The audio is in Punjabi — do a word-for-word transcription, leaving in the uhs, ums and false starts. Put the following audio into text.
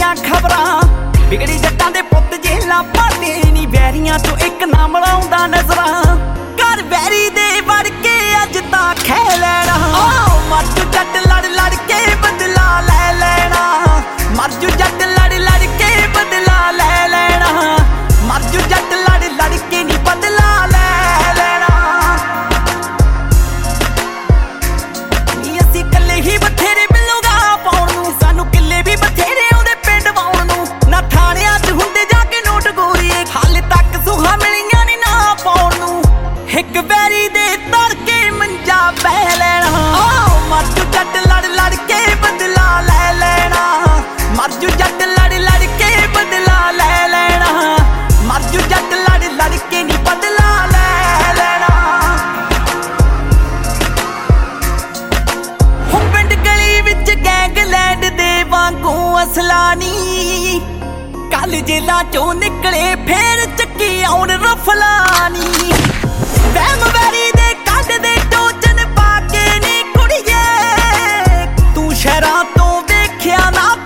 ਦੀਆਂ ਖਬਰਾਂ ਵਿਗੜੀ ਜੱਟਾਂ ਦੇ ਪੁੱਤ ਜੇਲਾਂ ਪਾਲੇ ਨੀ ਵੈਰੀਆਂ ਤੋਂ ਇੱਕ ਨਾ ਮਿਲਾਉਂਦਾ ਨਜ਼ਰਾਂ ਘਰ ਵੈਰੀ ਦੇ ਵੜ ਕੇ ਅੱਜ ਤਾਂ ਖੈ ਲੈਣਾ ਓ ਮਰ ਜੂ ਜੱਟ ਲੜ ਲੜ ਕੇ ਬਦਲਾ ਲੈ ਲੈਣਾ ਮਰ ਜੂ ਜੱਟ ਲੜ ਲੜ ਕੇ ਬਦਲਾ ਲੈ ਲੈਣਾ ਮਰ ਜੂ ਜੱਟ ਲੜ ਲੜ ਕੇ ਨੀ ਬਦਲਾ ਲੈ ਲੈਣਾ ਨੀ ਅਸੀਂ ਕੱਲੇ ਹੀ ਬਥੇਰੇ ਮਿਲੂਗਾ ਪਾਉਣ ਨੂੰ ਸਾਨੂੰ ਕਿੱਲੇ ਵੀ ਬਥੇਰੇ ਆਉਂਦੇ ਪਿੰਡ ਵਾਉਣ ਨੂੰ ਨਾ ਥਾਣਿਆਂ 'ਚ ਹੁੰਦੇ ਜਾ ਕੇ ਨੋਟ ਗੋਰੀਏ ਹਾਲੇ ਤੱਕ ਸੁਹਾ ਮਿਲੀਆਂ ਨੀ ਨਾ ਪਾਉਣ ਨੂੰ ਇੱਕ ਵੈਰੀ ਦੇ ਤੜਕੇ ਮੰਜਾ ਬਹਿ ਲੈਣਾ ਓ ਮਰ ਜੂ ਜੱਟ ਲੜ ਲੜ ਕੇ ਬਦਲਾ ਲੈ ਲੈਣਾ ਮਰ ਜੂ ਜੱਟ ਲੜ ਲੜ ਕੇ ਬਦਲਾ ਲੈ ਲੈਣਾ ਮਰ ਜੂ ਜੱਟ ਲੜ ਲੜ ਕੇ ਨੀ ਬਦਲਾ ਲੈ ਲੈਣਾ ਹੋ ਪਿੰਡ ਗਲੀ ਵਿੱਚ ਗੈਂਗਲੈਂਡ ਦੇ ਵਾਂਗੂ ਅਸਲਾ ਨੀ ਕੱਲ ਜੇਲਾਂ ਚੋਂ ਨਿਕਲੇ ਫੇਰ ਚੱਕੀ ਆਉਣ ਰਫਲਾਨੀ ਵਹਿਮ ਵੈਰੀ ਦੇ ਕੱਢ ਦੇ ਟੋਚਨ ਪਾ ਕੇ ਨੀ ਕੁੜੀਏ ਤੂੰ ਸ਼ਹਿਰਾਂ ਤੋਂ ਵੇਖਿਆ ਨਾ